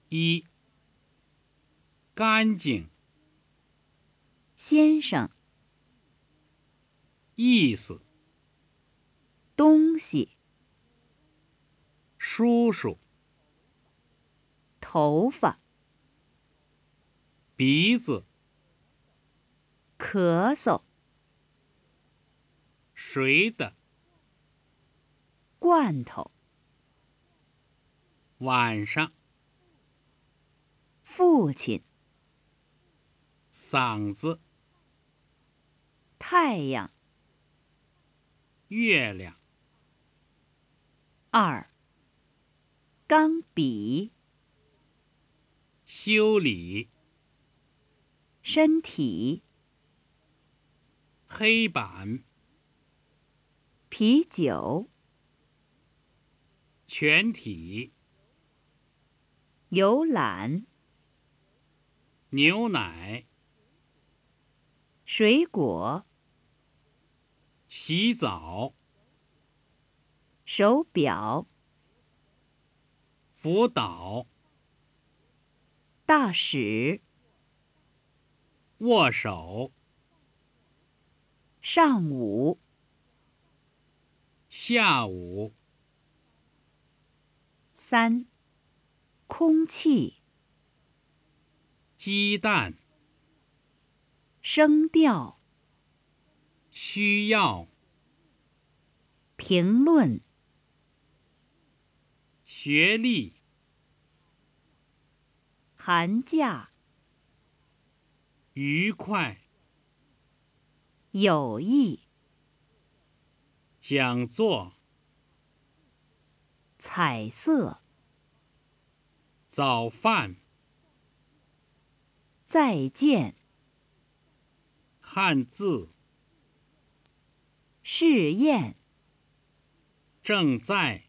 一、干净， 先生， 意思， 东西， 叔叔， 头发， 鼻子， 咳嗽， 谁的， 罐头， 晚上， 父亲， 嗓子， 太阳。 月亮， 二，钢笔， 修理， 身体， 黑板， 啤酒， 全体， 游览， 牛奶， 水果， 洗澡， 手表， 辅导， 大使， 握手， 上午， 下午， 三，空气， 鸡蛋， 声调， 需要， 评论， 学历， 寒假， 愉快， 友谊， 讲座， 彩色， 早饭， 再见， 汉字， 试验， 正在。